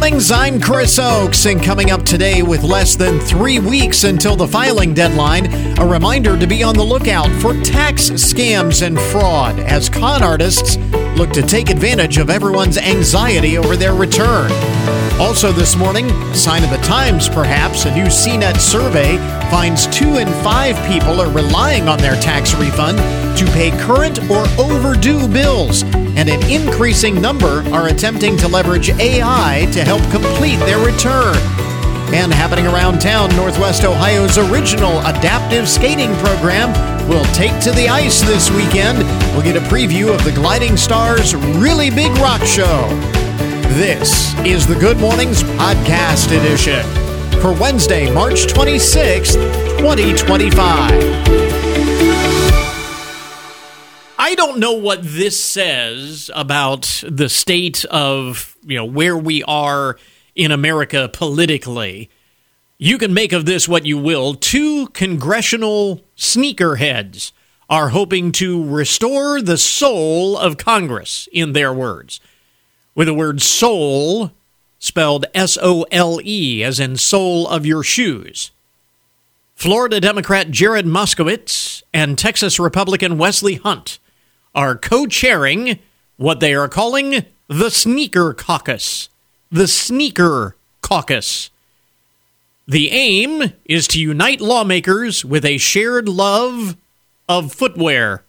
mornings, I'm Chris Oakes, and coming up today with less than 3 weeks until the filing deadline, a reminder to be on the lookout for tax scams and fraud as con artists look to take advantage of everyone's anxiety over their return. Also this morning, sign of the times perhaps, a new CNET survey finds 2 in 5 people are relying on their tax refund to pay current or overdue bills, and an increasing number are attempting to leverage AI to help complete their return. And happening around town, Northwest Ohio's original adaptive skating program will take to the ice this weekend. We'll get a preview of the Gliding Stars' Really Big Rock Show. This is the Good Mornings Podcast Edition for Wednesday, March 26th, 2025. I don't know what this says about the state of, where we are in America politically. You can make of this what you will. 2 congressional sneakerheads are hoping to restore the soul of Congress, in their words, with the word soul spelled S-O-L-E, as in sole of your shoes. Florida Democrat Jared Moskowitz and Texas Republican Wesley Hunt are co-chairing what they are calling the Sneaker Caucus. The Sneaker Caucus. The aim is to unite lawmakers with a shared love of footwear.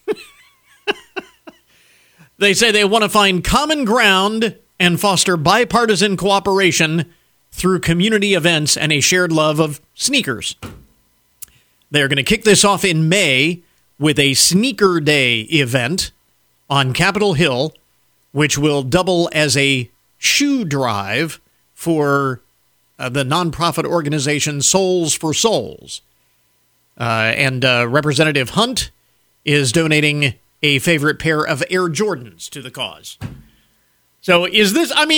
They say they want to find common ground and foster bipartisan cooperation through community events and a shared love of sneakers. They're going to kick this off in May with a Sneaker Day event on Capitol Hill, which will double as a shoe drive for the nonprofit organization Souls for Souls. And Representative Hunt is donating a favorite pair of Air Jordans to the cause. So is this, I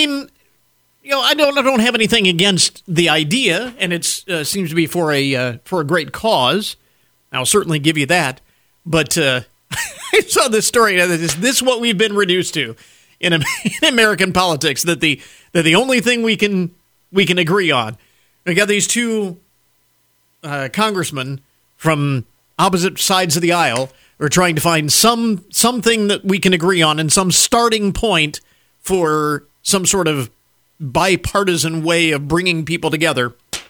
don't have anything against the idea, and it seems to be for a great cause. I'll certainly give you that. But I saw this story. Is this what we've been reduced to in American politics? That the only thing we can agree on. We got these 2 congressmen from opposite sides of the aisle are trying to find something that we can agree on and some starting point for some sort of bipartisan way of bringing people together.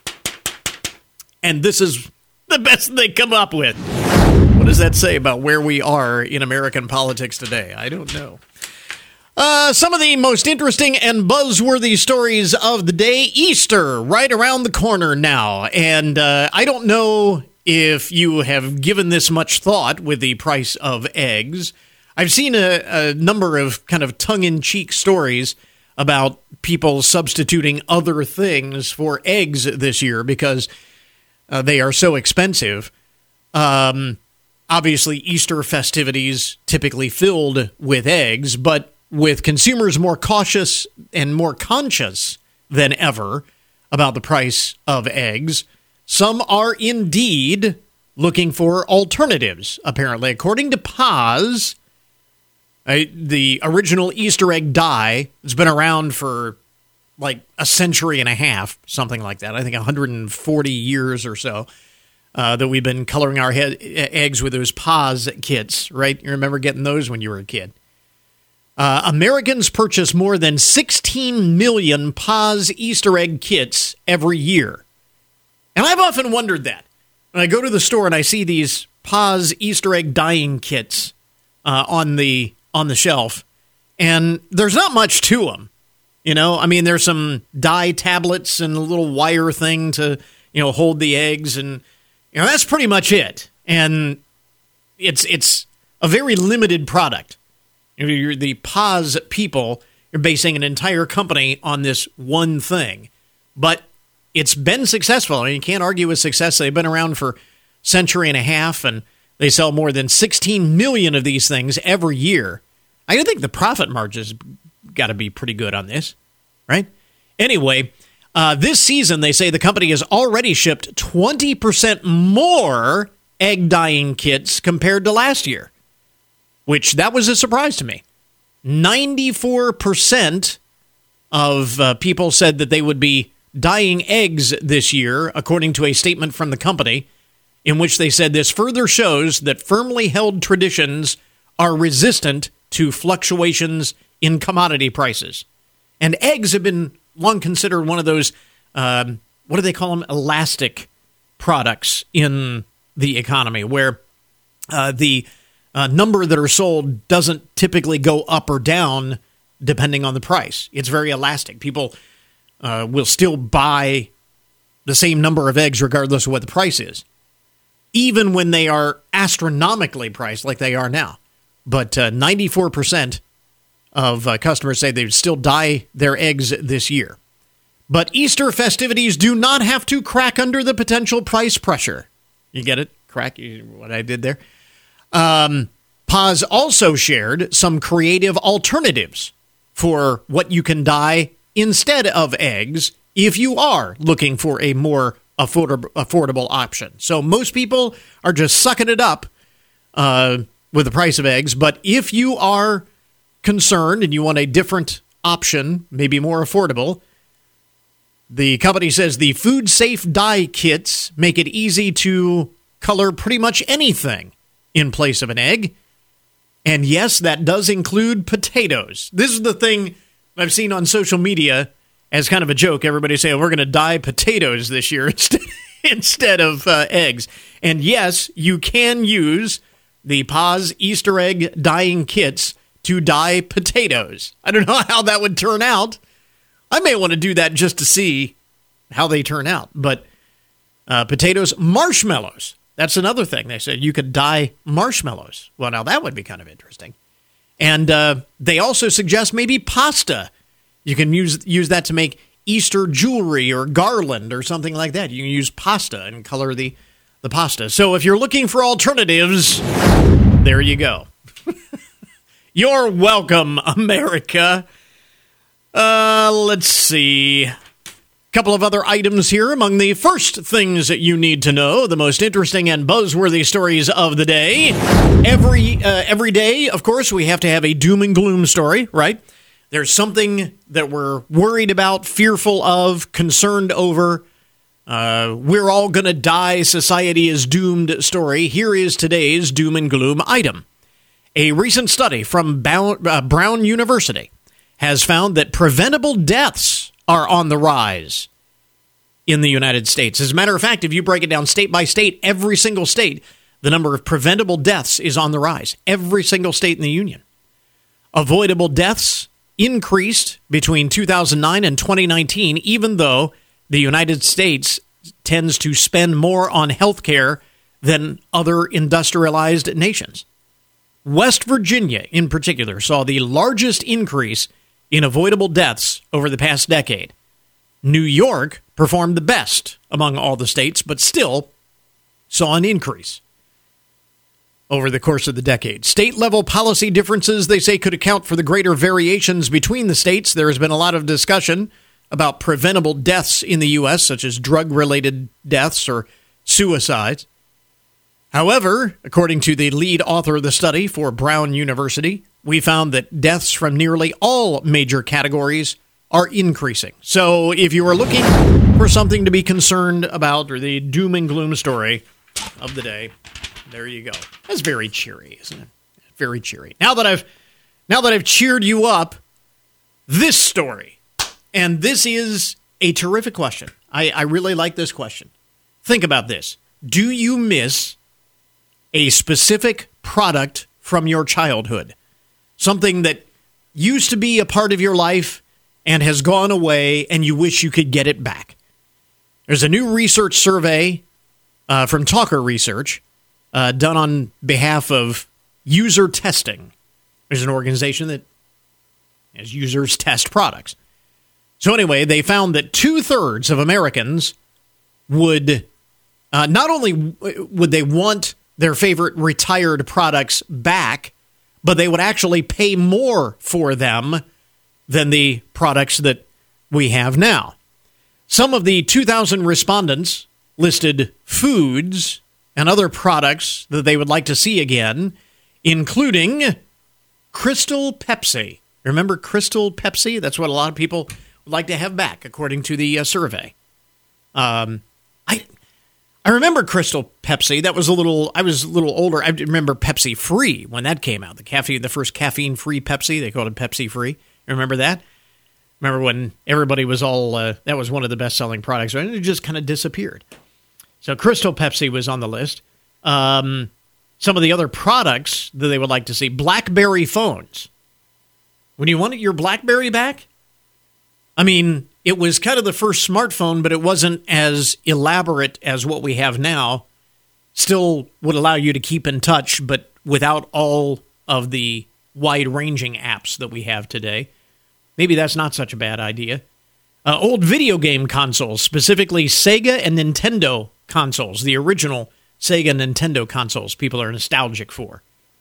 And this is the best they come up with. What does that say about where we are in American politics today? I don't know. Some of the most interesting and buzzworthy stories of the day. Easter, right around the corner now. And I don't know if you have given this much thought with the price of eggs. I've seen a number of kind of tongue-in-cheek stories about people substituting other things for eggs this year because they are so expensive. Obviously, Easter festivities typically filled with eggs, but with consumers more cautious and more conscious than ever about the price of eggs, some are indeed looking for alternatives, apparently. According to Paz, the original Easter egg dye has been around for like a century and a half, something like that. I think 140 years or so. That we've been coloring our eggs with those Paz kits, right? You remember getting those when you were a kid. Americans purchase more than 16 million Paz Easter egg kits every year. And I've often wondered that. When I go to the store and I see these Paz Easter egg dyeing kits on the shelf, and there's not much to them. There's some dye tablets and a little wire thing to, hold the eggs, and that's pretty much it. And it's a very limited product. You're the Paz people, you're basing an entire company on this one thing. But it's been successful. You can't argue with success. They've been around for a century and a half, and they sell more than 16 million of these things every year. I think the profit margin's got to be pretty good on this, right? Anyway, this season, they say the company has already shipped 20% more egg dyeing kits compared to last year, which that was a surprise to me. 94% of people said that they would be dyeing eggs this year, according to a statement from the company, in which they said this further shows that firmly held traditions are resistant to fluctuations in commodity prices. And eggs have been long considered one of those, what do they call them, elastic products in the economy, where the number that are sold doesn't typically go up or down depending on the price. It's very elastic. People will still buy the same number of eggs regardless of what the price is, even when they are astronomically priced like they are now. But 94% of customers say they would still dye their eggs this year. But Easter festivities do not have to crack under the potential price pressure. You get it? Crack? What I did there? Paz also shared some creative alternatives for what you can dye instead of eggs if you are looking for a more affordable option. So most people are just sucking it up with the price of eggs. But if you are concerned and you want a different option, maybe more affordable, the company says the food-safe dye kits make it easy to color pretty much anything in place of an egg. And yes, that does include potatoes. This is the thing I've seen on social media as kind of a joke. Everybody saying, we're going to dye potatoes this year instead of eggs. And yes, you can use the Paz Easter egg dyeing kits to dye potatoes. I don't know how that would turn out. I may want to do that just to see how they turn out. But potatoes, marshmallows. That's another thing. They said you could dye marshmallows. Well, now that would be kind of interesting. And they also suggest maybe pasta. You can use that to make Easter jewelry or garland or something like that. You can use pasta and color the pasta. So if you're looking for alternatives, there you go. You're welcome, America. Let's see. Couple of other items here among the first things that you need to know, the most interesting and buzzworthy stories of the day. Every day, of course, we have to have a doom and gloom story, right? There's something that we're worried about, fearful of, concerned over. We're all going to die, society is doomed story. Here is today's doom and gloom item. A recent study from Brown University has found that preventable deaths are on the rise in the United States. As a matter of fact, if you break it down state by state, every single state, the number of preventable deaths is on the rise. Every single state in the union. Avoidable deaths increased between 2009 and 2019, even though the United States tends to spend more on health care than other industrialized nations. West Virginia, in particular, saw the largest increase in avoidable deaths over the past decade. New York performed the best among all the states, but still saw an increase over the course of the decade. State-level policy differences, they say, could account for the greater variations between the states. There has been a lot of discussion about preventable deaths in the U.S., such as drug-related deaths or suicides. However, according to the lead author of the study for Brown University, we found that deaths from nearly all major categories are increasing. So if you are looking for something to be concerned about, or the doom and gloom story of the day, there you go. That's very cheery, isn't it? Very cheery. Now that I've cheered you up, this story, and this is a terrific question. I really like this question. Think about this. Do you miss a specific product from your childhood? Something that used to be a part of your life and has gone away, and you wish you could get it back. There's a new research survey from Talker Research done on behalf of User Testing. There's an organization that has users test products. So anyway, they found that 2/3 of Americans would, not only would they want their favorite retired products back, but they would actually pay more for them than the products that we have now. Some of the 2,000 respondents listed foods and other products that they would like to see again, including Crystal Pepsi. Remember Crystal Pepsi? That's what a lot of people would like to have back, according to the survey. I remember Crystal Pepsi. I was a little older. I remember Pepsi Free when that came out. The first caffeine-free Pepsi. They called it Pepsi Free. Remember that? Remember when everybody was all, that was one of the best-selling products, and it just kind of disappeared. So Crystal Pepsi was on the list. Some of the other products that they would like to see, BlackBerry phones. When you wanted your BlackBerry back? I mean, it was kind of the first smartphone, but it wasn't as elaborate as what we have now. Still would allow you to keep in touch, but without all of the wide-ranging apps that we have today. Maybe that's not such a bad idea. Old video game consoles, specifically Sega and Nintendo consoles, the original Sega and Nintendo consoles people are nostalgic for.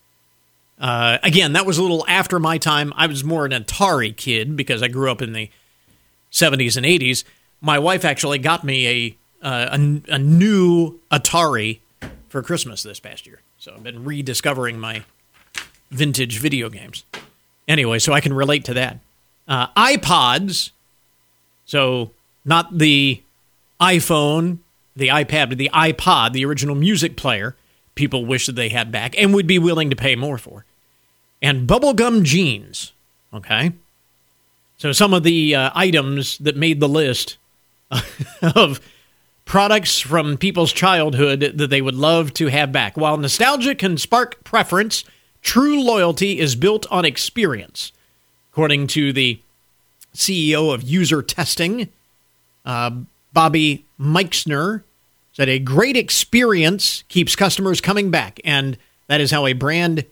Again, that was a little after my time. I was more an Atari kid because I grew up in the 70s and 80s. My wife actually got me a new Atari for Christmas this past year. So I've been rediscovering my vintage video games. Anyway, so I can relate to that. iPods, so not the iPhone, the iPad, but the iPod, the original music player, people wish that they had back and would be willing to pay more for. And bubblegum jeans, okay? So some of the items that made the list of products from people's childhood that they would love to have back. While nostalgia can spark preference, true loyalty is built on experience. According to the CEO of User Testing, Bobby Meixner, said a great experience keeps customers coming back, and that is how a brand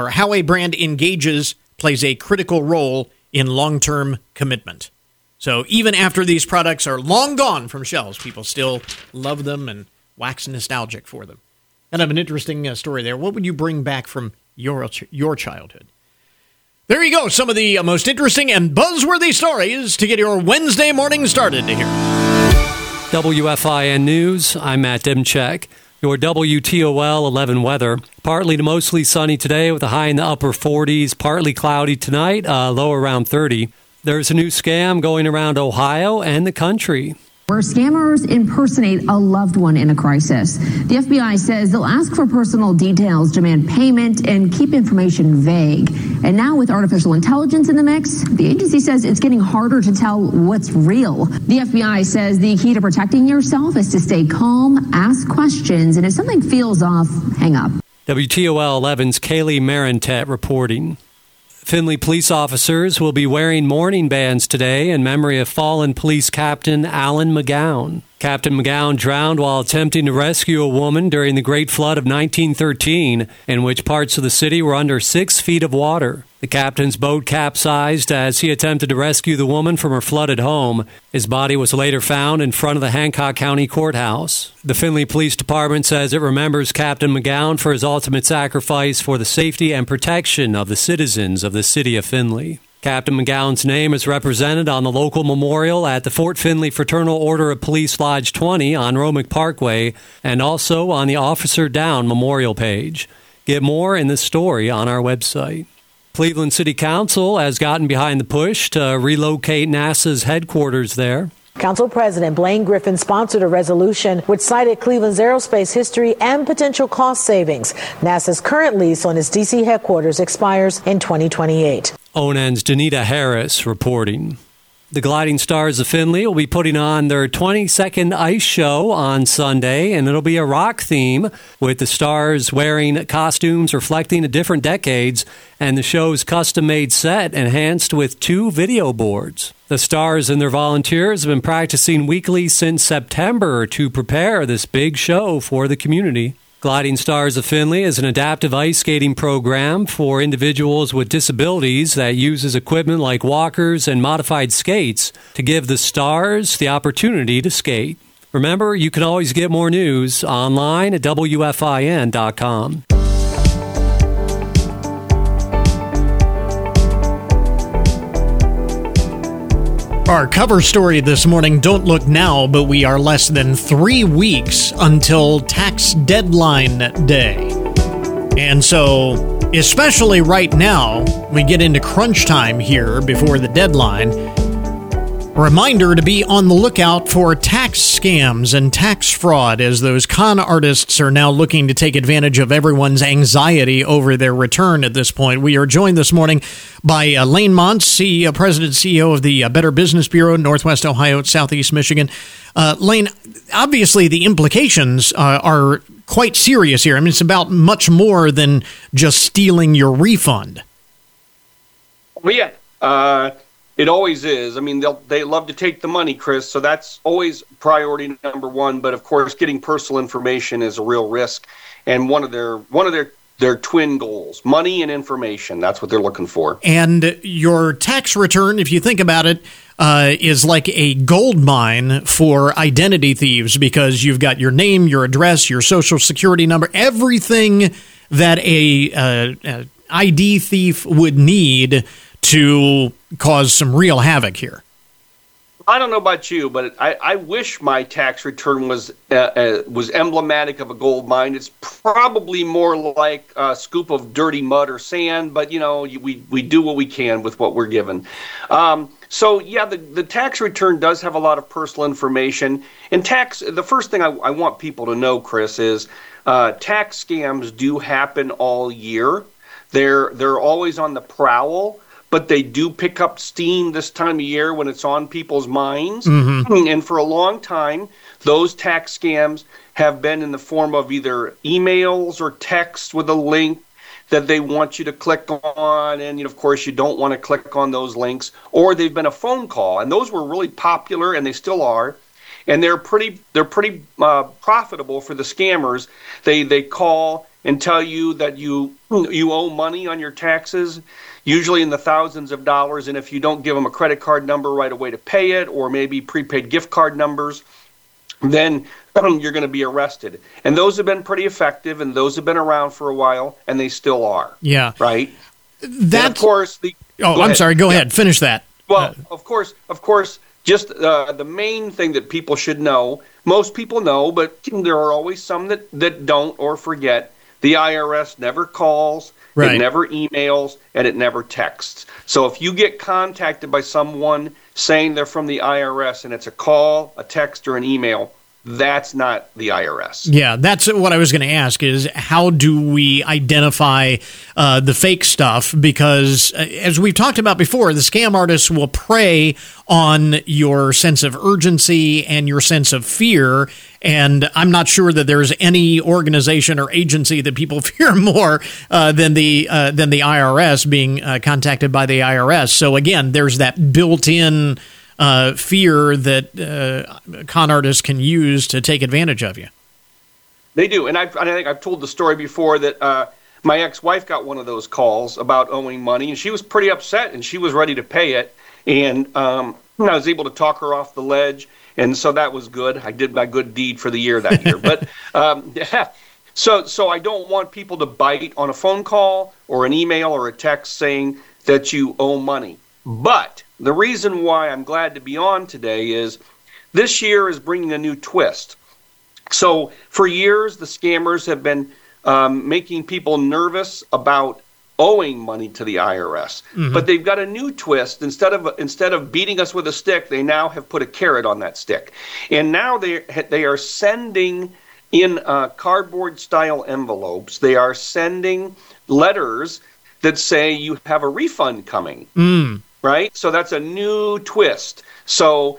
engages plays a critical role in long-term commitment. So even after these products are long gone from shelves, people still love them and wax nostalgic for them. Kind of an interesting story there. What would you bring back from your childhood? There you go. Some of the most interesting and buzzworthy stories to get your Wednesday morning started here. WFIN News, I'm Matt Demchek. Your WTOL 11 weather. Partly to mostly sunny today with a high in the upper 40s. Partly cloudy tonight, low around 30. There's a new scam going around Ohio and the country, where scammers impersonate a loved one in a crisis. The FBI says they'll ask for personal details, demand payment, and keep information vague. And now with artificial intelligence in the mix, the agency says it's getting harder to tell what's real. The FBI says the key to protecting yourself is to stay calm, ask questions, and if something feels off, hang up. WTOL 11's Kaylee Marentet reporting. Findlay police officers will be wearing mourning bands today in memory of fallen police captain Alan McGowan. Captain McGowan drowned while attempting to rescue a woman during the Great Flood of 1913, in which parts of the city were under 6 feet of water. The captain's boat capsized as he attempted to rescue the woman from her flooded home. His body was later found in front of the Hancock County Courthouse. The Findlay Police Department says it remembers Captain McGowan for his ultimate sacrifice for the safety and protection of the citizens of the city of Findlay. Captain McGowan's name is represented on the local memorial at the Fort Findlay Fraternal Order of Police Lodge 20 on Romick Parkway and also on the Officer Down memorial page. Get more in this story on our website. Cleveland City Council has gotten behind the push to relocate NASA's headquarters there. Council President Blaine Griffin sponsored a resolution which cited Cleveland's aerospace history and potential cost savings. NASA's current lease on its D.C. headquarters expires in 2028. ONN's Danita Harris reporting. The Gliding Stars of Findlay will be putting on their 22nd ice show on Sunday, and it'll be a rock theme with the stars wearing costumes reflecting the different decades and the show's custom-made set enhanced with 2 video boards. The stars and their volunteers have been practicing weekly since September to prepare this big show for the community. Gliding Stars of Findlay is an adaptive ice skating program for individuals with disabilities that uses equipment like walkers and modified skates to give the stars the opportunity to skate. Remember, you can always get more news online at WFIN.com. Our cover story this morning, don't look now, but we are less than 3 weeks until tax deadline day. And so especially right now. We get into crunch time here before the deadline. Reminder to be on the lookout for tax scams and tax fraud, as those con artists are now looking to take advantage of everyone's anxiety over their return at this point. We are joined this morning by Lane Montz, President and CEO of the Better Business Bureau, Northwest Ohio, Southeast Michigan. Lane, obviously the implications are quite serious here. I mean, it's about much more than just stealing your refund. Well, yeah. It always is. I mean, they love to take the money, Chris, so that's always priority number one. But of course, getting personal information is a real risk, and one of their twin goals, money and information. That's what they're looking for. And your tax return, if you think about it, is like a gold mine for identity thieves, because you've got your name, your address, your social security number, everything that a ID thief would need to cause some real havoc here. I don't know about you, but I wish my tax return was emblematic of a gold mine. It's probably more like a scoop of dirty mud or sand, but we do what we can with what we're given. So yeah, the tax return does have a lot of personal information. And the first thing I want people to know, Chris, is tax scams do happen all year. They're always on the prowl, but they do pick up steam this time of year when it's on people's minds. Mm-hmm. And for a long time, those tax scams have been in the form of either emails or texts with a link that they want you to click on, and of course you don't want to click on those links, or they've been a phone call, and those were really popular, and they still are, and they're pretty profitable for the scammers. They call and tell you that you owe money on your taxes, usually in the thousands of dollars, and if you don't give them a credit card number right away to pay it, or maybe prepaid gift card numbers, then you're going to be arrested. And those have been pretty effective, and those have been around for a while, and they still are. Yeah. Right? That, of course... I'm sorry. Go ahead. Finish that. Well, of course, just the main thing that people should know, most people know, but there are always some that don't or forget. The IRS never calls, right. It never emails, and it never texts. So if you get contacted by someone saying they're from the IRS and it's a call, a text, or an email, that's not the IRS. Yeah, that's what I was going to ask, is how do we identify the fake stuff? Because as we've talked about before, the scam artists will prey on your sense of urgency and your sense of fear. And I'm not sure that there's any organization or agency that people fear more than the IRS, being contacted by the IRS. So again, there's that built-in fear that con artists can use to take advantage of you. They do, and I think I've told the story before that my ex-wife got one of those calls about owing money, and she was pretty upset, and she was ready to pay it, and I was able to talk her off the ledge, and so that was good. I did my good deed for the year that year. But yeah. So I don't want people to bite on a phone call or an email or a text saying that you owe money. But the reason why I'm glad to be on today is this year is bringing a new twist. So for years, the scammers have been making people nervous about owing money to the IRS. Mm-hmm. But they've got a new twist. Instead of beating us with a stick, they now have put a carrot on that stick. And now they are sending in cardboard-style envelopes. They are sending letters that say you have a refund coming. Right? So that's a new twist. So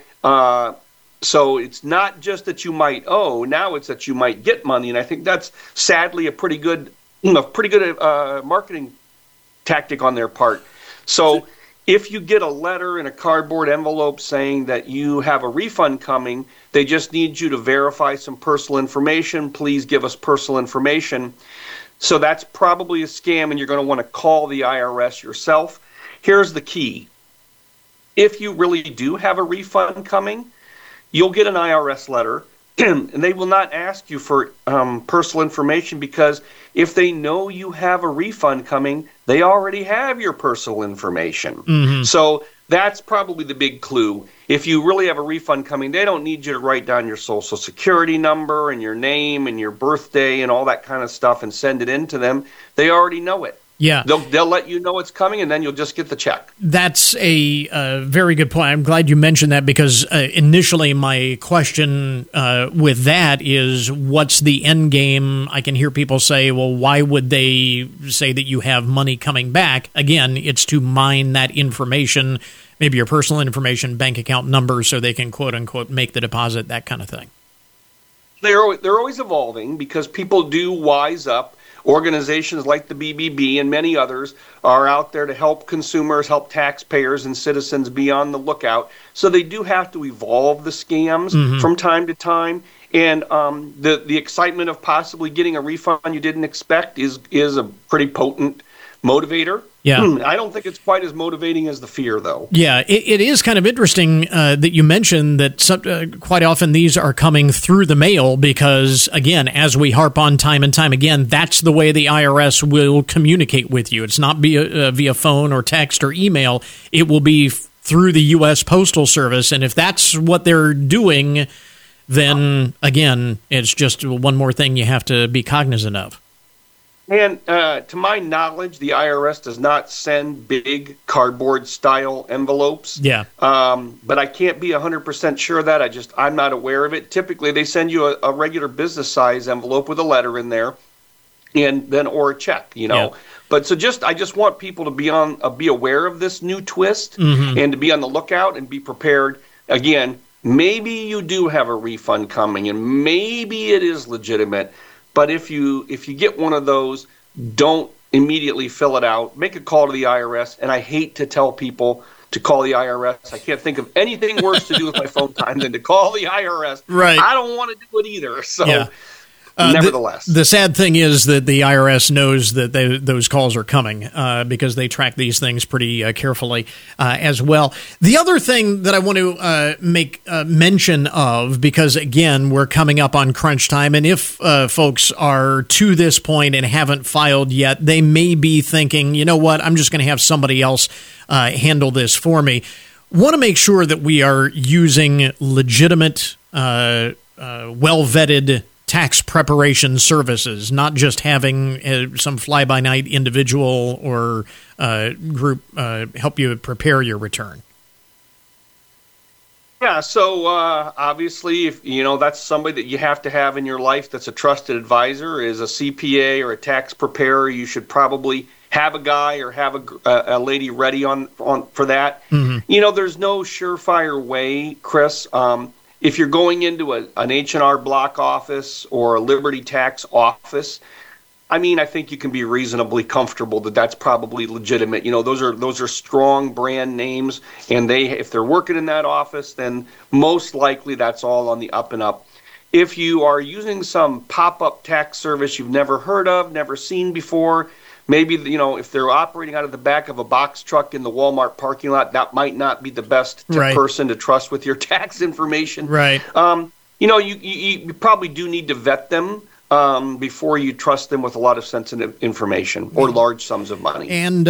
it's not just that you might owe, now it's that you might get money, and I think that's sadly a pretty good marketing tactic on their part. So if you get a letter in a cardboard envelope saying that you have a refund coming, they just need you to verify some personal information. Please give us personal information. So that's probably a scam, and you're going to want to call the IRS yourself. Here's the key. If you really do have a refund coming, you'll get an IRS letter, and they will not ask you for personal information, because if they know you have a refund coming, they already have your personal information. Mm-hmm. So that's probably the big clue. If you really have a refund coming, they don't need you to write down your social security number and your name and your birthday and all that kind of stuff and send it in to them. They already know it. Yeah. They'll let you know it's coming, and then you'll just get the check. That's a very good point. I'm glad you mentioned that, because initially my question with that is, what's the end game? I can hear people say, well, why would they say that you have money coming back? Again, it's to mine that information, maybe your personal information, bank account numbers, so they can, quote unquote, make the deposit, that kind of thing. They're always evolving, because people do wise up. Organizations like the BBB and many others are out there to help consumers, help taxpayers and citizens be on the lookout. So they do have to evolve the scams from time to time. And the excitement of possibly getting a refund you didn't expect is a pretty potent motivator. Yeah. I don't think it's quite as motivating as the fear, though. Yeah, it is kind of interesting that you mentioned that quite often these are coming through the mail, because, again, as we harp on time and time again, that's the way the IRS will communicate with you. It's not via phone or text or email. It will be through the U.S. Postal Service. And if that's what they're doing, then, again, it's just one more thing you have to be cognizant of. And to my knowledge, the IRS does not send big cardboard-style envelopes. Yeah. But I can't be 100% sure of that. I'm not aware of it. Typically, they send you a regular business-size envelope with a letter in there, and then or a check. Yeah. But I just want people to be aware of this new twist, and to be on the lookout and be prepared. Again, maybe you do have a refund coming, and maybe it is legitimate. But if you get one of those, don't immediately fill it out. Make a call to the IRS. And I hate to tell people to call the IRS. I can't think of anything worse to do with my phone time than to call the IRS. Right. I don't want to do it either. So, yeah. Nevertheless. The sad thing is that the IRS knows that those calls are coming because they track these things pretty carefully as well. The other thing that I want to make mention of, because, again, we're coming up on crunch time, and if folks are to this point and haven't filed yet, they may be thinking, you know what, I'm just going to have somebody else handle this for me. Want to make sure that we are using legitimate, well-vetted tax preparation services, not just having some fly-by-night individual or group help you prepare your return. Yeah, so obviously, if that's somebody that you have to have in your life that's a trusted advisor, is a CPA or a tax preparer. You should probably have a guy or have a lady ready on for that. There's no surefire way, Chris. If you're going into an H&R Block office or a Liberty Tax office, I think you can be reasonably comfortable that that's probably legitimate. Those are strong brand names, and if they're working in that office, then most likely that's all on the up and up. If you are using some pop-up tax service you've never heard of, never seen before, maybe, if they're operating out of the back of a box truck in the Walmart parking lot, that might not be the best person to trust with your tax information. Right. You probably do need to vet them before you trust them with a lot of sensitive information or large sums of money. And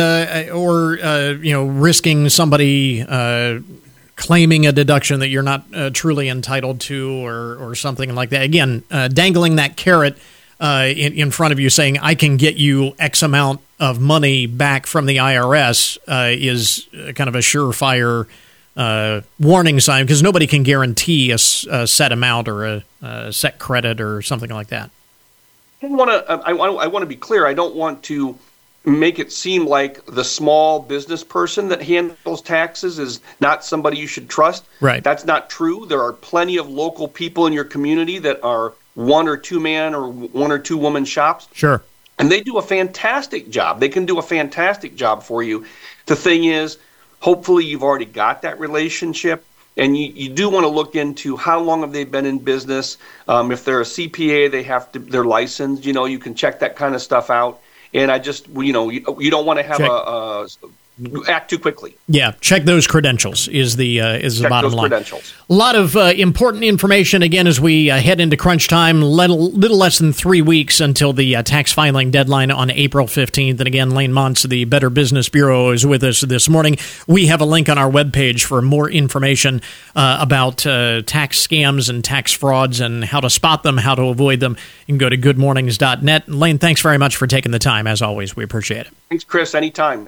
risking somebody claiming a deduction that you're not truly entitled to, or something like that. Again, dangling that carrot in front of you, saying, I can get you X amount of money back from the IRS is kind of a surefire warning sign, because nobody can guarantee a set amount or a set credit or something like that. I want to be clear. I don't want to make it seem like the small business person that handles taxes is not somebody you should trust. Right. That's not true. There are plenty of local people in your community that are one or two man or one or two woman shops. Sure. And they do a fantastic job. They can do a fantastic job for you. The thing is, hopefully you've already got that relationship, and you do want to look into how long have they been in business. If they're a CPA, they're licensed. You can check that kind of stuff out. And I just, you don't want to have act too quickly. Yeah, check those credentials is the bottom line. Credentials. A lot of important information, again, as we head into crunch time. Little less than 3 weeks until the tax filing deadline on April 15th. And again, Lane Montz, the Better Business Bureau, is with us this morning. We have a link on our webpage for more information about tax scams and tax frauds and how to spot them, how to avoid them. You can go to goodmornings.net. Lane, thanks very much for taking the time. As always, we appreciate it. Thanks, Chris. Anytime.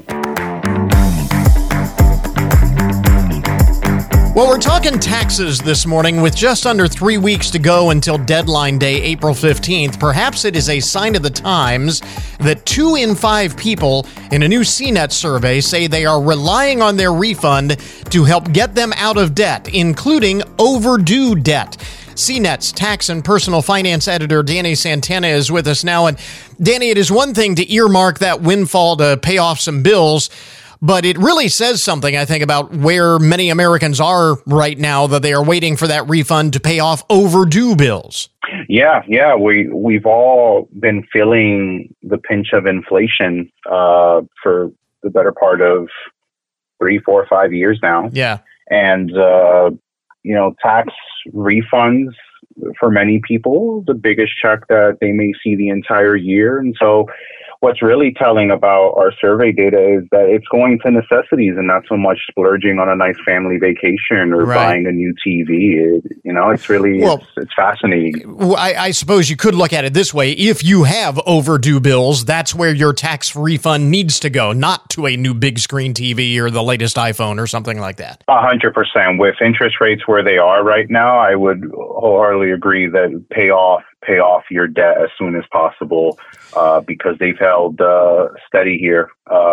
Well, we're talking taxes this morning with just under 3 weeks to go until deadline day, April 15th. Perhaps it is a sign of the times that 2 in 5 people in a new CNET survey say they are relying on their refund to help get them out of debt, including overdue debt. CNET's tax and personal finance editor, Danny Santana, is with us now. And Danny, it is one thing to earmark that windfall to pay off some bills, but it really says something, I think, about where many Americans are right now, that they are waiting for that refund to pay off overdue bills. Yeah. We've all been feeling the pinch of inflation for the better part of 3, 4, 5 years now. Yeah. And, tax refunds for many people, the biggest check that they may see the entire year. And so what's really telling about our survey data is that it's going to necessities and not so much splurging on a nice family vacation or buying a new TV. It's really, it's fascinating. Well, I suppose you could look at it this way. If you have overdue bills, that's where your tax refund needs to go, not to a new big screen TV or the latest iPhone or something like that. 100%. With interest rates where they are right now, I would wholeheartedly agree that pay off your debt as soon as possible, because they've held steady here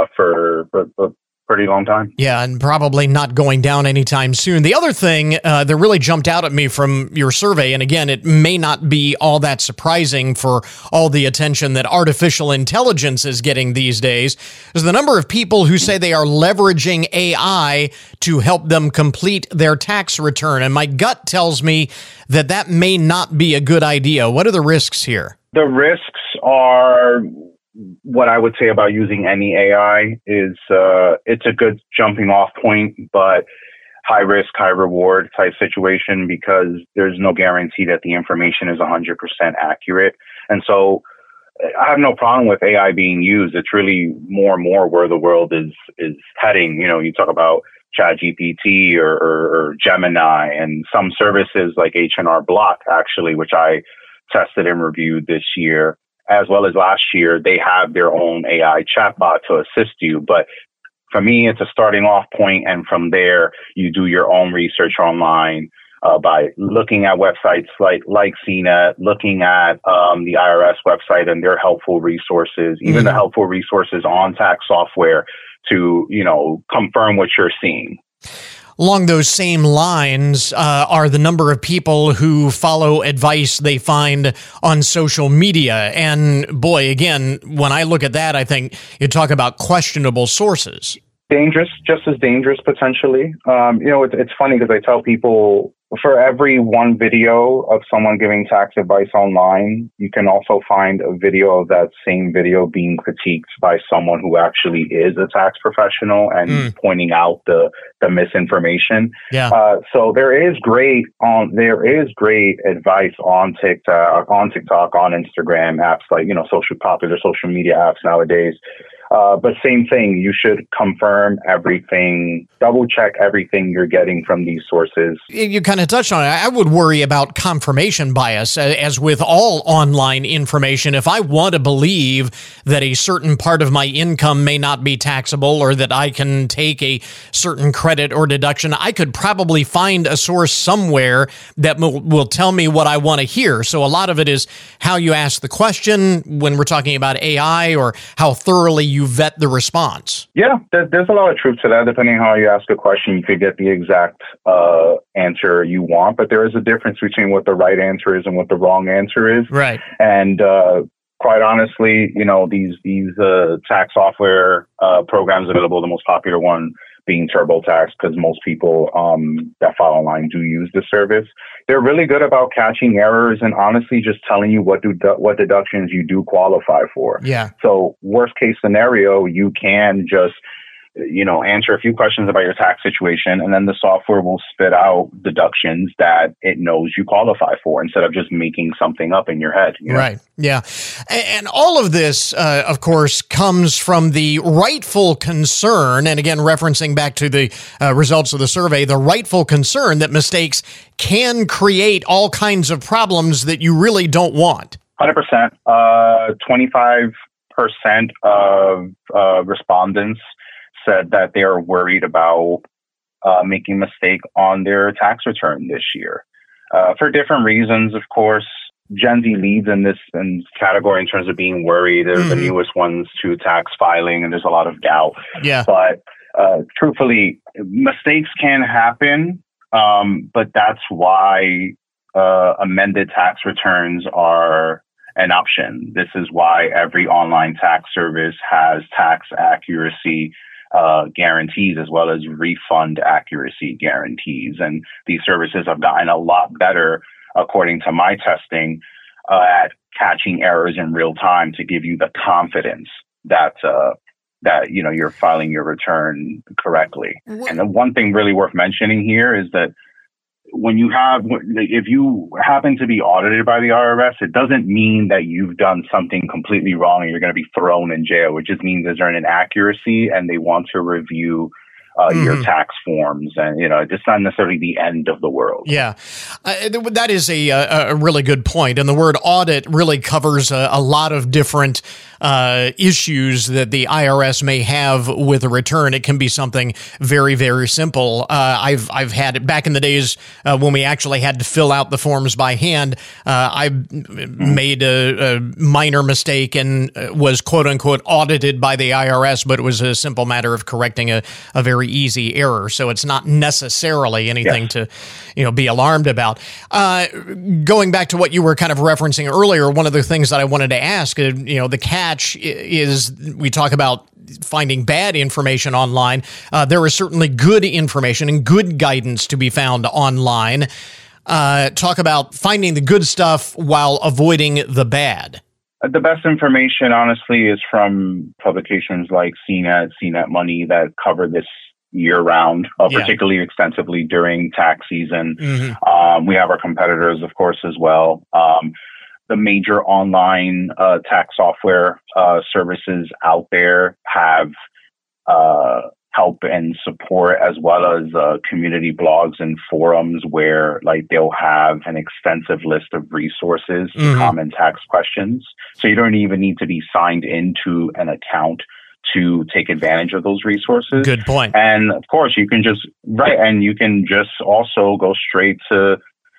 for a pretty long time. Yeah, and probably not going down anytime soon. The other thing that really jumped out at me from your survey, and again, it may not be all that surprising for all the attention that artificial intelligence is getting these days, is the number of people who say they are leveraging AI to help them complete their tax return. And my gut tells me that may not be a good idea. What are the risks here? The risks are, what I would say about using any AI is it's a good jumping off point, but high risk, high reward type situation, because there's no guarantee that the information is 100% accurate. And so I have no problem with AI being used. It's really more and more where the world is heading. You talk about ChatGPT or Gemini, and some services like H&R Block, actually, which I tested and reviewed this year, as well as last year, they have their own AI chatbot to assist you. But for me, it's a starting off point, and from there, you do your own research online by looking at websites like CNET, looking at the IRS website and their helpful resources, even the helpful resources on tax software to, confirm what you're seeing. Along those same lines are the number of people who follow advice they find on social media. And boy, again, when I look at that, I think you talk about questionable sources. Dangerous, just as dangerous potentially. It's funny because I tell people, for every one video of someone giving tax advice online, you can also find a video of that same video being critiqued by someone who actually is a tax professional and pointing out the misinformation. Yeah. So there is great advice on TikTok, on Instagram, apps like, popular social media apps nowadays. But same thing, you should confirm everything, double check everything you're getting from these sources. You kind of touched on it. I would worry about confirmation bias, as with all online information. If I want to believe that a certain part of my income may not be taxable, or that I can take a certain credit or deduction, I could probably find a source somewhere that will tell me what I want to hear. So a lot of it is how you ask the question when we're talking about AI, or how thoroughly you vet the response. Yeah, there's a lot of truth to that. Depending on how you ask a question, you could get the exact answer you want, but there is a difference between what the right answer is and what the wrong answer is. Right. And quite honestly, these tax software programs available, the most popular one being TurboTax, because most people that file online do use the service. They're really good about catching errors and honestly just telling you what deductions you do qualify for. Yeah. So worst case scenario, you can just answer a few questions about your tax situation, and then the software will spit out deductions that it knows you qualify for, instead of just making something up in your head. Right. Yeah. And all of this, of course, comes from the rightful concern, and again, referencing back to the results of the survey, the rightful concern that mistakes can create all kinds of problems that you really don't want. 100%. 25% 40% of respondents said that they are worried about making a mistake on their tax return this year. For different reasons, of course. Gen Z leads in this category in terms of being worried. They're the newest ones to tax filing, and there's a lot of doubt. Yeah. But truthfully, mistakes can happen, but that's why amended tax returns are an option. This is why every online tax service has tax accuracy guarantees as well as refund accuracy guarantees. And these services have gotten a lot better, according to my testing, at catching errors in real time to give you the confidence that you're filing your return correctly. And the one thing really worth mentioning here is that if you happen to be audited by the IRS, it doesn't mean that you've done something completely wrong and you're going to be thrown in jail. It just means there's an inaccuracy and they want to review your tax forms, and it's not necessarily the end of the world. Yeah, that is a really good point, and the word audit really covers a lot of different issues that the IRS may have with a return. It can be something very, very simple. I've had it back in the days when we actually had to fill out the forms by hand. I made a minor mistake and was quote unquote audited by the IRS, but it was a simple matter of correcting a very easy error. So it's not necessarily anything to be alarmed about. Going back to what you were kind of referencing earlier, one of the things that I wanted to ask, the catch is we talk about finding bad information online. There is certainly good information and good guidance to be found online. Talk about finding the good stuff while avoiding the bad. The best information, honestly, is from publications like CNET Money that cover this year-round, particularly extensively during tax season. We have our competitors, of course, as well. The major online tax software services out there have help and support, as well as community blogs and forums where they'll have an extensive list of resources to common tax questions. So you don't even need to be signed into an account to take advantage of those resources. Good point. And of course, you can just also go straight to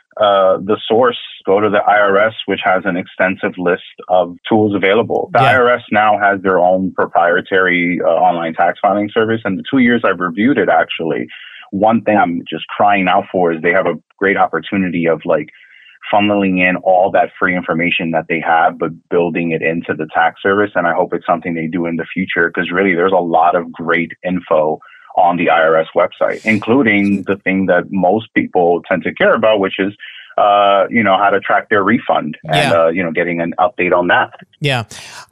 the source, go to the IRS, which has an extensive list of tools available. The IRS now has their own proprietary online tax filing service. And the 2 years I've reviewed it, actually, one thing I'm just crying out for is they have a great opportunity of funneling in all that free information that they have, but building it into the tax service. And I hope it's something they do in the future, because really there's a lot of great info on the IRS website, including the thing that most people tend to care about, which is, how to track their refund and, getting an update on that. Yeah.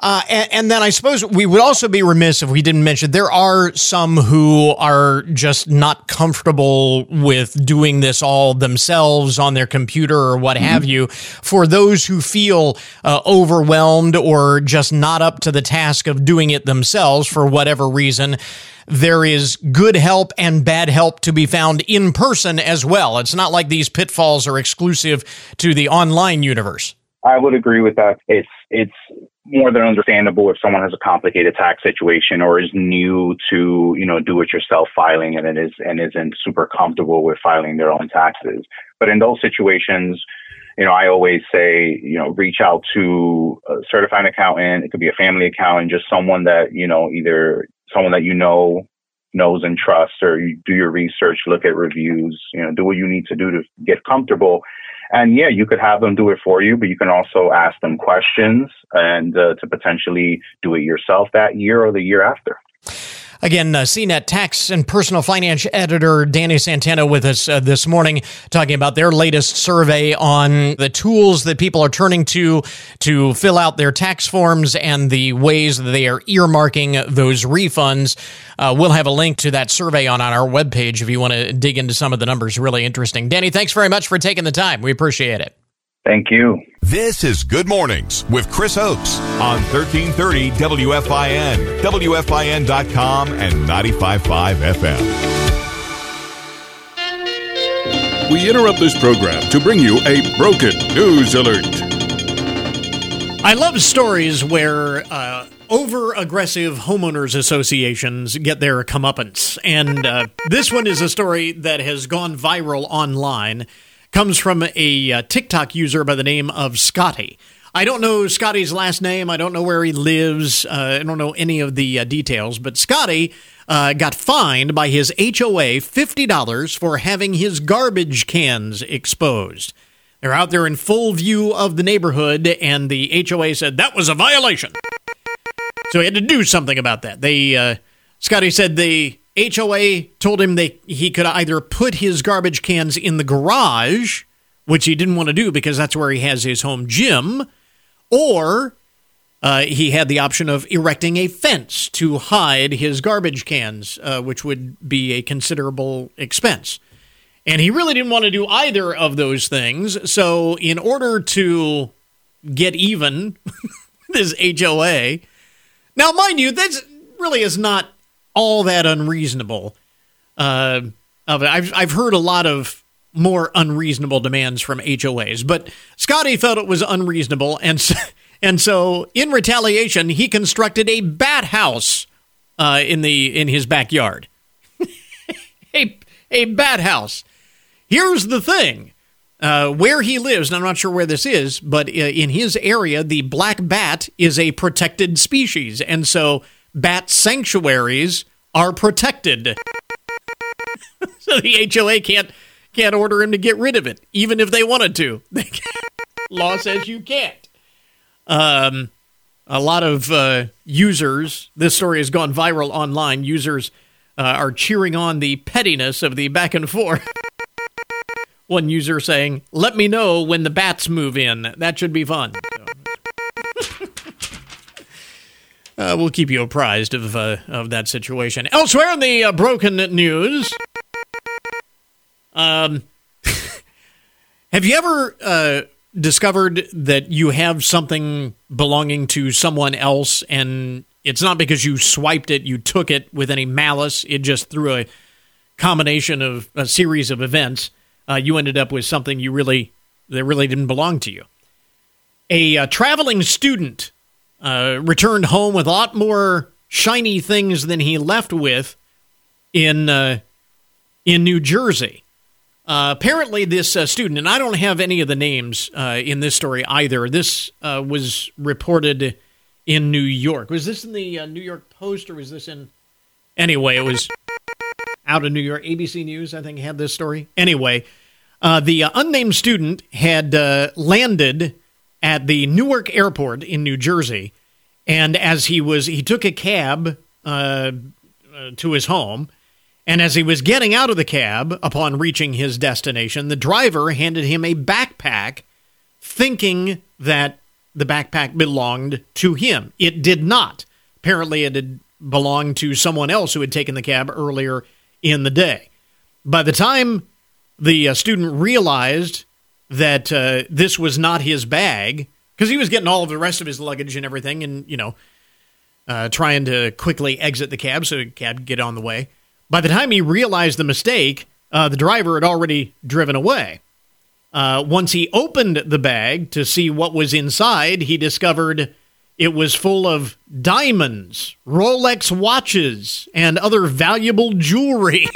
And then I suppose we would also be remiss if we didn't mention there are some who are just not comfortable with doing this all themselves on their computer or what have you. For those who feel overwhelmed or just not up to the task of doing it themselves for whatever reason, there is good help and bad help to be found in person as well. It's not like these pitfalls are exclusive to the online universe. I would agree with that. It's more than understandable if someone has a complicated tax situation or is new to, do-it-yourself filing and isn't super comfortable with filing their own taxes. But in those situations, I always say, reach out to a certified accountant. It could be a family accountant, just someone that, either someone that knows and trusts, or you do your research, look at reviews, do what you need to do to get comfortable. And you could have them do it for you, but you can also ask them questions and to potentially do it yourself that year or the year after. Again, CNET tax and personal finance editor Danny Santana with us this morning, talking about their latest survey on the tools that people are turning to fill out their tax forms and the ways that they are earmarking those refunds. We'll have a link to that survey on our webpage if you want to dig into some of the numbers. Really interesting. Danny, thanks very much for taking the time. We appreciate it. Thank you. This is Good Mornings with Chris Oakes on 1330 WFIN, WFIN.com, and 95.5 FM. We interrupt this program to bring you a broken news alert. I love stories where over-aggressive homeowners associations get their comeuppance. And this one is a story that has gone viral online. Comes from a TikTok user by the name of Scotty. I don't know Scotty's last name. I don't know where he lives. I don't know any of the details. But Scotty got fined by his HOA $50 for having his garbage cans exposed. They're out there in full view of the neighborhood, and the HOA said that was a violation. So he had to do something about that. Scotty said the HOA told him he could either put his garbage cans in the garage, which he didn't want to do because that's where he has his home gym, or he had the option of erecting a fence to hide his garbage cans, which would be a considerable expense. And he really didn't want to do either of those things. So in order to get even, this HOA, now mind you, that really is not all that unreasonable. I've heard a lot of more unreasonable demands from HOAs, but Scotty felt it was unreasonable, and so in retaliation, he constructed a bat house in his backyard. a bat house. Here's the thing. Where he lives, and I'm not sure where this is, but in his area, the black bat is a protected species, and so bat sanctuaries are protected. So the HOA can't order him to get rid of it, even if they wanted to. Law says you can't. A lot of users, this story has gone viral online, users are cheering on the pettiness of the back and forth. One user saying, "Let me know when the bats move in. That should be fun." We'll keep you apprised of that situation. Elsewhere in the broken news, have you ever discovered that you have something belonging to someone else, and it's not because you swiped it, you took it with any malice, it just through a combination of a series of events, you ended up with something that really didn't belong to you. A traveling student returned home with a lot more shiny things than he left with in New Jersey. Apparently, this student, and I don't have any of the names in this story either. This was reported in New York. Was this in the New York Post, or was this in... Anyway, it was out of New York. ABC News, I think, had this story. Anyway, the unnamed student had landed at the Newark Airport in New Jersey, and as he took a cab to his home, and as he was getting out of the cab upon reaching his destination, the driver handed him a backpack, thinking that the backpack belonged to him. It did not. Apparently, it had belonged to someone else who had taken the cab earlier in the day. By the time the student realized that this was not his bag, because he was getting all of the rest of his luggage and everything, and, trying to quickly exit the cab so the cab could get on the way. By the time he realized the mistake, the driver had already driven away. Once he opened the bag to see what was inside, he discovered it was full of diamonds, Rolex watches, and other valuable jewelry.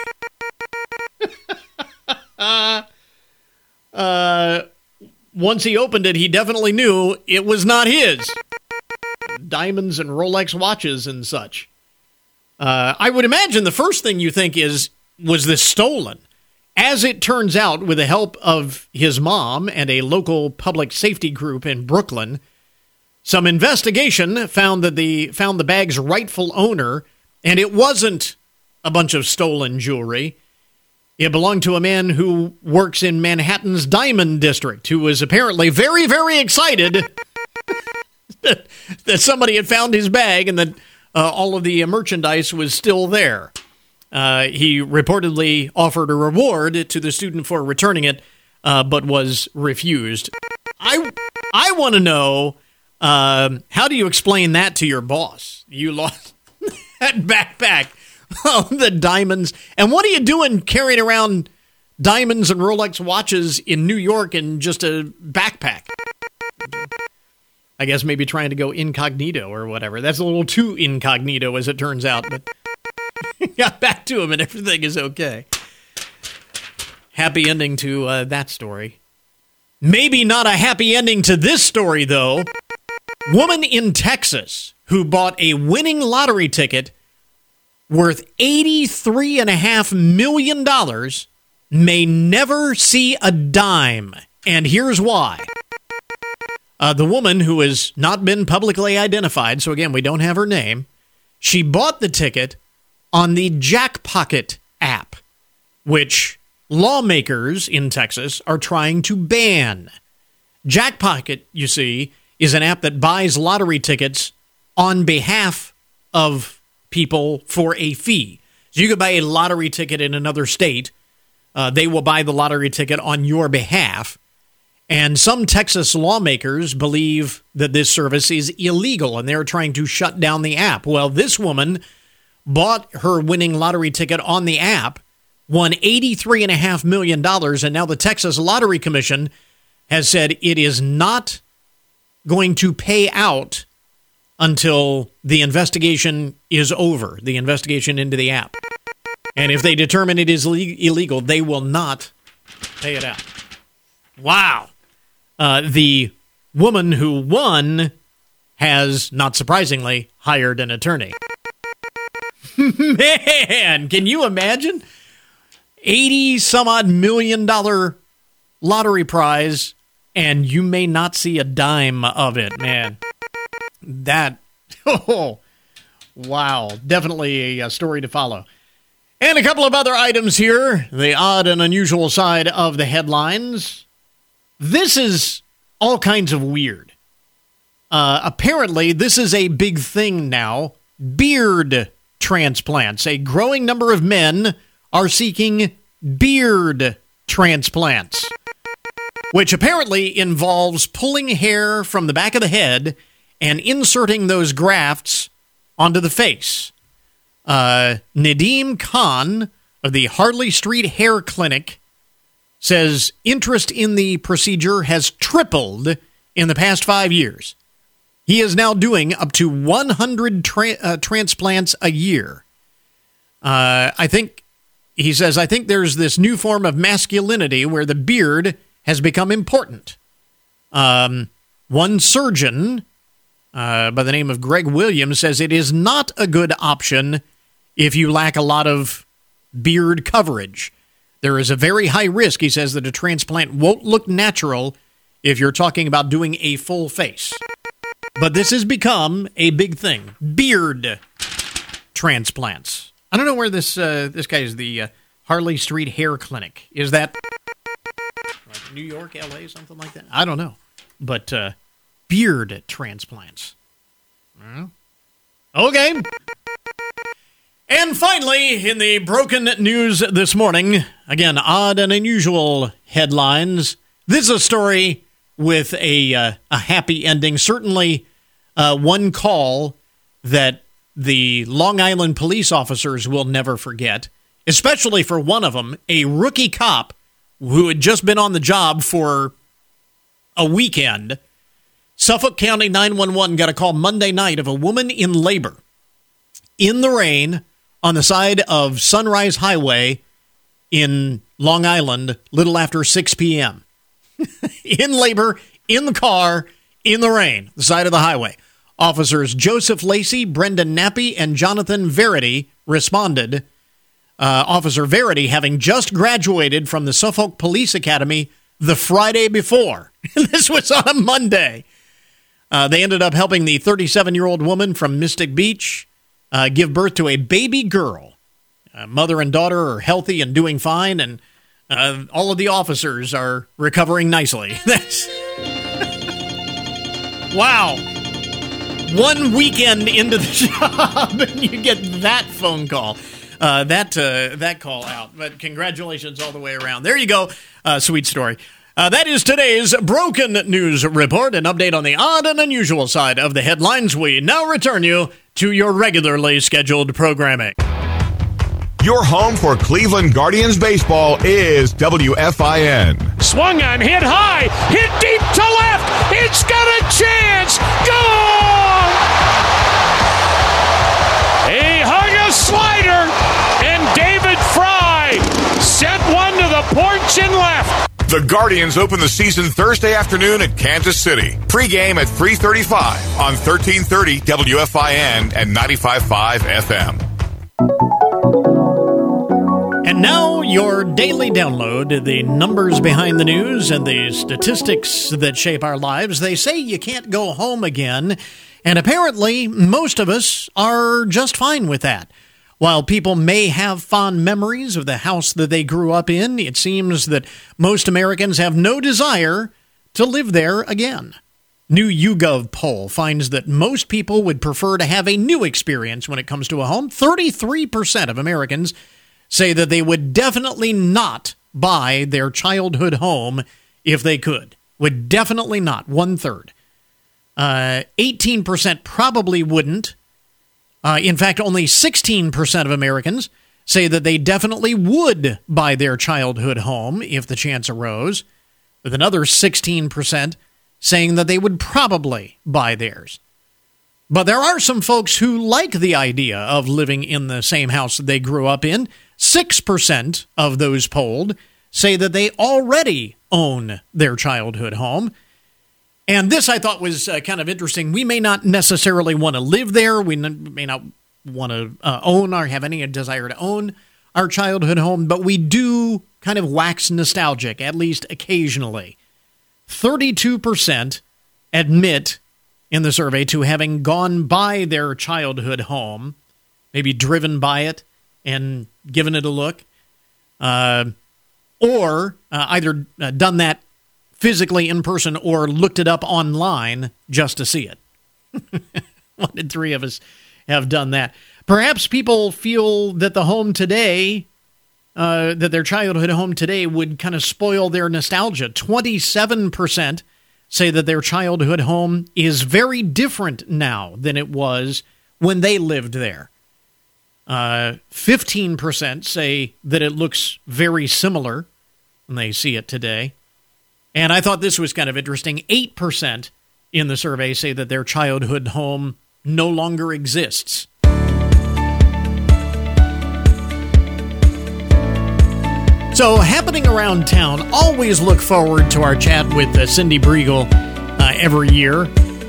Once he opened it, he definitely knew it was not his. Diamonds and Rolex watches and such. I would imagine the first thing you think is, was this stolen? As it turns out, with the help of his mom and a local public safety group in Brooklyn, some investigation found the bag's rightful owner, and it wasn't a bunch of stolen jewelry. It belonged to a man who works in Manhattan's Diamond District, who was apparently very, very excited that somebody had found his bag and that all of the merchandise was still there. He reportedly offered a reward to the student for returning it, but was refused. I want to know, how do you explain that to your boss? You lost that backpack. Oh, the diamonds. And what are you doing carrying around diamonds and Rolex watches in New York in just a backpack? I guess maybe trying to go incognito or whatever. That's a little too incognito, as it turns out. But got back to him, and everything is okay. Happy ending to that story. Maybe not a happy ending to this story, though. Woman in Texas who bought a winning lottery ticket worth $83.5 million may never see a dime. And here's why. The woman, who has not been publicly identified, so again, we don't have her name, she bought the ticket on the Jackpocket app, which lawmakers in Texas are trying to ban. Jackpocket, you see, is an app that buys lottery tickets on behalf of people for a fee. So you could buy a lottery ticket in another state. They will buy the lottery ticket on your behalf. And some Texas lawmakers believe that this service is illegal, and they're trying to shut down the app. Well, this woman bought her winning lottery ticket on the app, won $83.5 million, and now the Texas Lottery Commission has said it is not going to pay out until the investigation is over, the investigation into the app. And if they determine it is illegal, they will not pay it out. Wow. The woman who won has, not surprisingly, hired an attorney. Man, can you imagine? $80-some-odd million lottery prize, and you may not see a dime of it, man. That, oh, wow, definitely a story to follow. And a couple of other items here, the odd and unusual side of the headlines. This is all kinds of weird. Apparently, this is a big thing now. Beard transplants. A growing number of men are seeking beard transplants, which apparently involves pulling hair from the back of the head and inserting those grafts onto the face. Nadeem Khan of the Harley Street Hair Clinic says interest in the procedure has tripled in the past 5 years. He is now doing up to 100 transplants a year. I think there's this new form of masculinity where the beard has become important. One surgeon by the name of Greg Williams says it is not a good option if you lack a lot of beard coverage. There is a very high risk, he says, that a transplant won't look natural if you're talking about doing a full face. But this has become a big thing. Beard transplants. I don't know where this guy is, the Harley Street Hair Clinic. Is that like New York, L.A., something like that? I don't know. But beard transplants. Okay. And finally, in the broken news this morning, again, odd and unusual headlines. This is a story with a happy ending. Certainly one call that the Long Island police officers will never forget, especially for one of them, a rookie cop who had just been on the job for a weekend. Suffolk County 911 got a call Monday night of a woman in labor in the rain on the side of Sunrise Highway in Long Island, little after 6 p.m. In labor, in the car, in the rain, the side of the highway. Officers Joseph Lacey, Brendan Nappy, and Jonathan Verity responded. Officer Verity having just graduated from the Suffolk Police Academy the Friday before. This was on a Monday. They ended up helping the 37-year-old woman from Mystic Beach give birth to a baby girl. Mother and daughter are healthy and doing fine, and all of the officers are recovering nicely. That's wow. One weekend into the job, and you get that phone call, that call out. But congratulations all the way around. There you go. Sweet story. That is today's Broken News Report, an update on the odd and unusual side of the headlines. We now return you to your regularly scheduled programming. Your home for Cleveland Guardians baseball is WFIN. Swung on, hit high, hit deep to left. It's gonna chance. Goal! He hung a slider, and David Fry sent one to the porch and left. The Guardians open the season Thursday afternoon at Kansas City. Pre-game at 3:35 on 1330 WFIN and 95.5 FM. And now your daily download, the numbers behind the news and the statistics that shape our lives. They say you can't go home again, and apparently most of us are just fine with that. While people may have fond memories of the house that they grew up in, it seems that most Americans have no desire to live there again. New YouGov poll finds that most people would prefer to have a new experience when it comes to a home. 33% of Americans say that they would definitely not buy their childhood home if they could. Would definitely not, 1/3. 18% probably wouldn't. In fact, only 16% of Americans say that they definitely would buy their childhood home if the chance arose, with another 16% saying that they would probably buy theirs. But there are some folks who like the idea of living in the same house that they grew up in. 6% of those polled say that they already own their childhood home. And this I thought was kind of interesting. We may not necessarily want to live there. We may not want to own or have any desire to own our childhood home, but we do kind of wax nostalgic, at least occasionally. 32% admit in the survey to having gone by their childhood home, maybe driven by it and given it a look, or either done that physically in person or looked it up online just to see it. 1 in 3 of us have done that. Perhaps people feel that the home today, that their childhood home today would kind of spoil their nostalgia. 27% say that their childhood home is very different now than it was when they lived there. 15% say that it looks very similar when they see it today. And I thought this was kind of interesting. 8% in the survey say that their childhood home no longer exists. So, happening around town, always look forward to our chat with Cindy Briegel every year.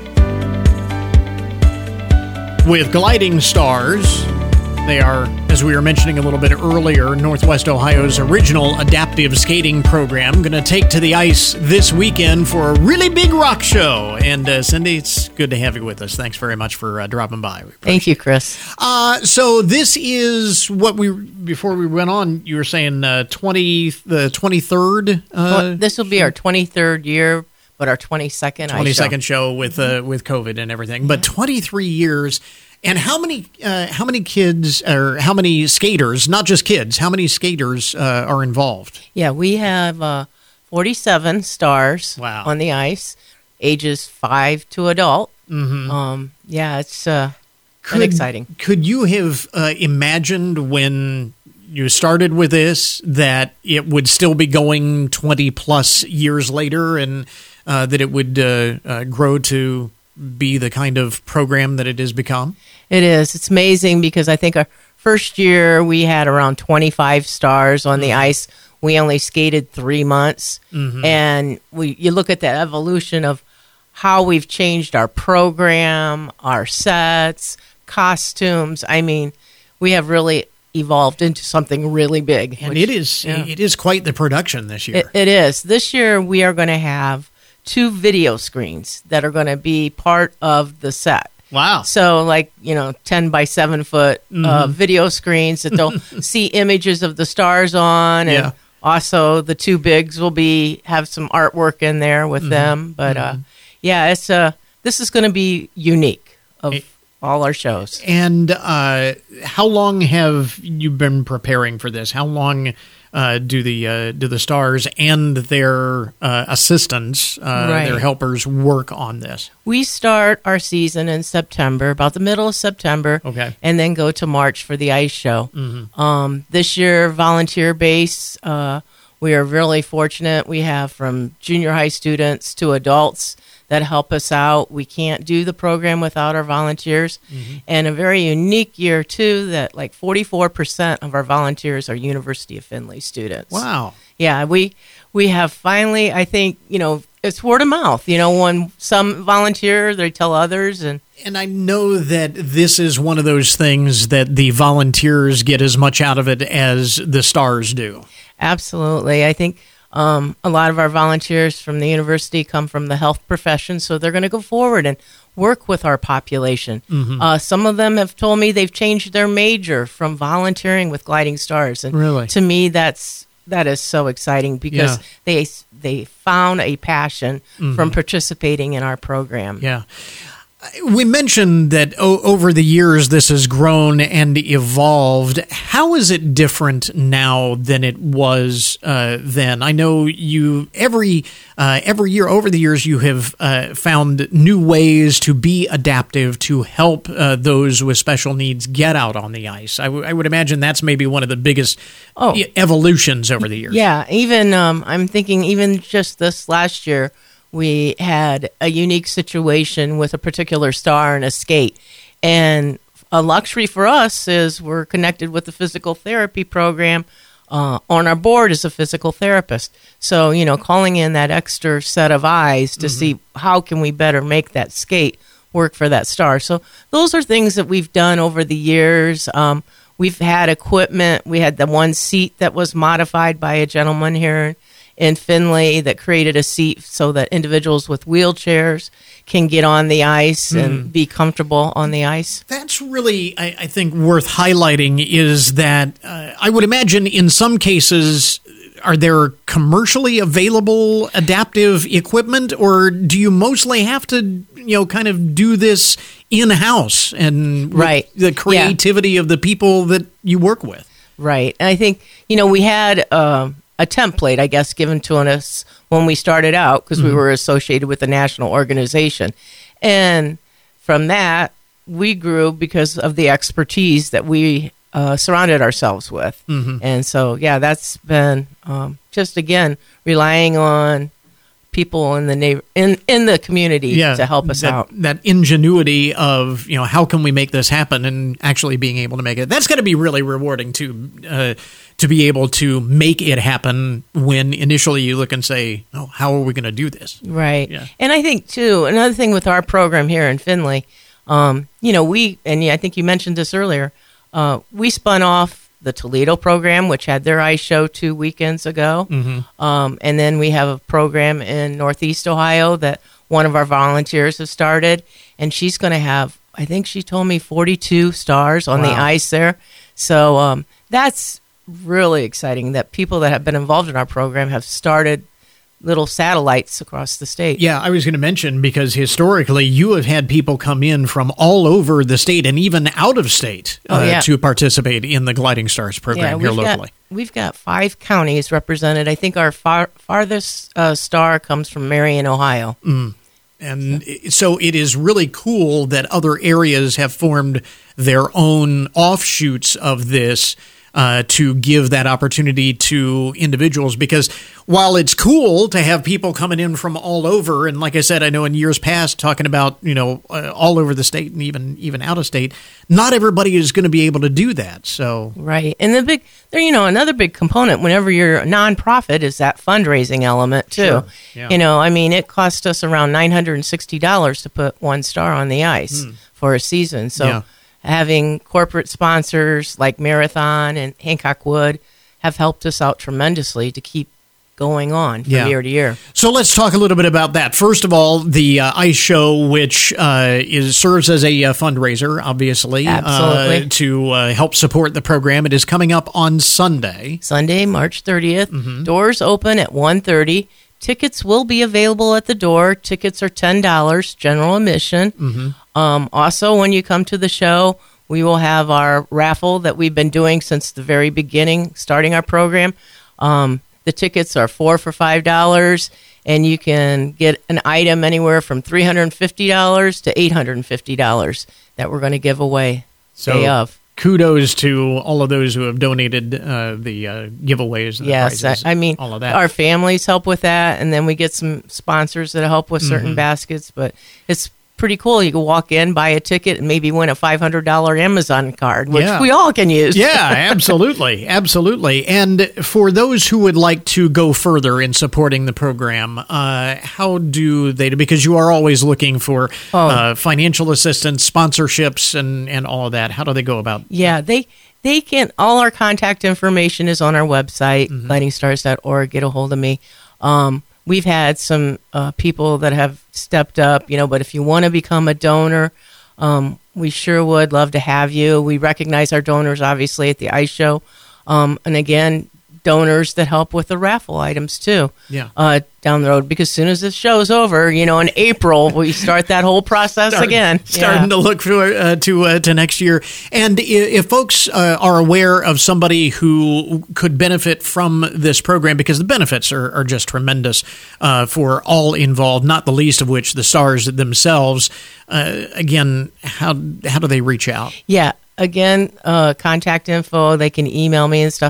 With Gliding Stars, they are, as we were mentioning a little bit earlier, Northwest Ohio's original adaptive skating program. Going to take to the ice this weekend for a really big rock show. And Cindy, it's good to have you with us. Thanks very much for dropping by. Thank you, Chris. So this is what before we went on, you were saying the 23rd? This will be our 23rd year, but our 22nd show with COVID and everything. But 23 years. And how many kids or how many skaters, not just kids, how many skaters are involved? Yeah, we have 47 stars on the ice, ages 5 to adult. Mm-hmm. It's exciting. Could you have imagined when you started with this that it would still be going 20 plus years later and that it would grow to be the kind of program that it has become? It is. It's amazing because I think our first year we had around 25 stars on the ice. We only skated 3 months. Mm-hmm. And you look at the evolution of how we've changed our program, our sets, costumes. I mean, we have really evolved into something really big. And it is quite the production this year. It is. This year we are going to have 2 video screens that are going to be part of the set. Wow. So 10 by 7 foot video screens that they'll see images of the stars on. And also the 2 bigs will have some artwork in there with them. But this is going to be unique of all our shows. And how long have you been preparing for this? How long do the stars and their assistants, their helpers, work on this? We start our season in September, about the middle of September, and then go to March for the ice show. Mm-hmm. This year, volunteer base, We are really fortunate. We have from junior high students to adults that help us out. We can't do the program without our volunteers. And a very unique year, too, that like 44% of our volunteers are University of Findlay students. Wow. Yeah, we have finally, I think, it's word of mouth. When some volunteer, they tell others. And I know that this is one of those things that the volunteers get as much out of it as the stars do. Absolutely. I think a lot of our volunteers from the university come from the health profession, so they're going to go forward and work with our population. Some of them have told me they've changed their major from volunteering with Gliding Stars. And really? To me, that is so exciting because they found a passion from participating in our program. Yeah. We mentioned that over the years this has grown and evolved. How is it different now than it was then? I know you every year over the years you have found new ways to be adaptive to help those with special needs get out on the ice. I would imagine that's maybe one of the biggest evolutions over the years. Yeah, even I'm thinking even just this last year, we had a unique situation with a particular star and a skate. And a luxury for us is we're connected with the physical therapy program. On our board is a physical therapist. So, calling in that extra set of eyes to see how can we better make that skate work for that star. So those are things that we've done over the years. We've had equipment. We had the one seat that was modified by a gentleman here in Findlay that created a seat so that individuals with wheelchairs can get on the ice and be comfortable on the ice. That's really, I think, worth highlighting is that I would imagine in some cases, are there commercially available adaptive equipment, or do you mostly have to, kind of do this in-house and the creativity of the people that you work with? Right. And I think, we had a template, I guess, given to us when we started out because we were associated with a national organization. And from that, we grew because of the expertise that we surrounded ourselves with. And so, that's been just, again, relying on people in the in the community to help us out. That ingenuity of, how can we make this happen and actually being able to make it. That's got to be really rewarding to be able to make it happen when initially you look and say, oh, how are we going to do this? Right. Yeah. And I think, too, another thing with our program here in Findlay, I think you mentioned this earlier, we spun off the Toledo program, which had their ice show 2 weekends ago. And then we have a program in Northeast Ohio that one of our volunteers has started. And she's going to have, I think she told me, 42 stars on the ice there. So that's really exciting that people that have been involved in our program have started little satellites across the state. Yeah, I was going to mention, because historically you have had people come in from all over the state and even out of state to participate in the Gliding Stars program here locally. We've got 5 counties represented. I think our farthest star comes from Marion, Ohio. And so it is really cool that other areas have formed their own offshoots of this to give that opportunity to individuals, because while it's cool to have people coming in from all over, and like I said, I know in years past talking about, all over the state and even out of state, not everybody is going to be able to do that. So right. And another big component whenever you're a nonprofit is that fundraising element too. Sure. Yeah. It cost us around $960 to put one star on the ice for a season. So having corporate sponsors like Marathon and Hancock Wood have helped us out tremendously to keep going on from year to year. So let's talk a little bit about that. First of all, the ice show, which serves as a fundraiser, obviously, to help support the program. It is coming up on Sunday, March 30th. Doors open at 1:30. Tickets will be available at the door. Tickets are $10, general admission. Also, when you come to the show, we will have our raffle that we've been doing since the very beginning, starting our program. The tickets are $4 for $5, and you can get an item anywhere from $350 to $850 that we're going to give away day of. kudos to all of those who have donated the giveaways and the prizes. I mean, all of that. Our families help with that, and then we get some sponsors that help with certain baskets, but it's pretty cool. You can walk in, buy a ticket, and maybe win a $500 Amazon card, which we all can use. Yeah, absolutely. Absolutely. And for those who would like to go further in supporting the program, how do they do? Because you are always looking for financial assistance, sponsorships, and all of that. How do they go about? Yeah, they can. All our contact information is on our website, lightingstars.org. Get a hold of me. We've had some people that have stepped up, but if you want to become a donor, we sure would love to have you. We recognize our donors, obviously, at the ice show. And again, donors that help with the raffle items, too, down the road. Because as soon as this show's over, in April, we start that whole process again. Starting to look to next year. And if folks are aware of somebody who could benefit from this program, because the benefits are just tremendous for all involved, not the least of which the stars themselves, again, how do they reach out? Yeah, again, contact info, they can email me and stuff.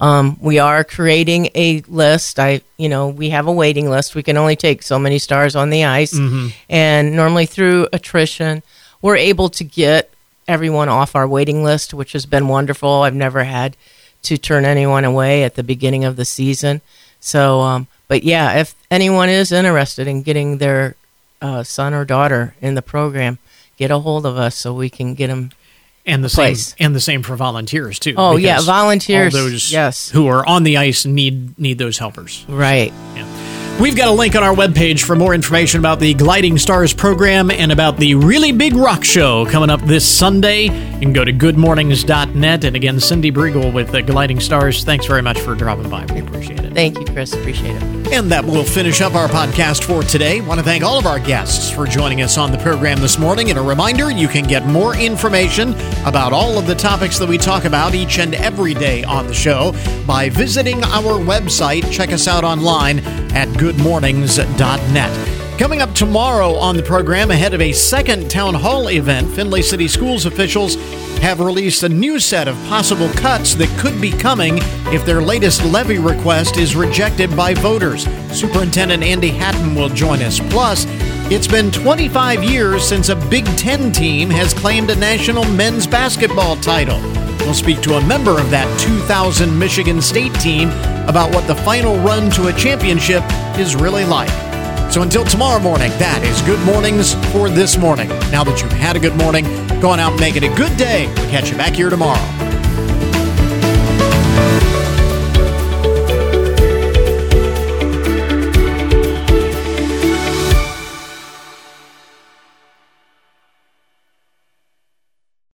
We are creating a list. We have a waiting list. We can only take so many stars on the ice. And normally through attrition, we're able to get everyone off our waiting list, which has been wonderful. I've never had to turn anyone away at the beginning of the season. So, but yeah, if anyone is interested in getting their son or daughter in the program, get a hold of us so we can get them. And the same for volunteers too. Oh yeah, volunteers. All those who are on the ice need those helpers. Right. Yeah. We've got a link on our webpage for more information about the Gliding Stars program and about the Really Big Rock Show coming up this Sunday. You can go to goodmornings.net. And again, Cindy Briegel with the Gliding Stars. Thanks very much for dropping by. We appreciate it. Thank you, Chris. Appreciate it. And that will finish up our podcast for today. Want to thank all of our guests for joining us on the program this morning. And a reminder, you can get more information about all of the topics that we talk about each and every day on the show by visiting our website. Check us out online at goodmornings.net. Coming up tomorrow on the program, ahead of a second town hall event, Findlay City Schools officials have released a new set of possible cuts that could be coming if their latest levy request is rejected by voters. Superintendent Andy Hatton will join us. Plus, it's been 25 years since a Big Ten team has claimed a national men's basketball title. We'll speak to a member of that 2000 Michigan State team about what the final run to a championship is really like. So until tomorrow morning, that is Good Mornings for this morning. Now that you've had a good morning, go on out and make it a good day. We'll catch you back here tomorrow.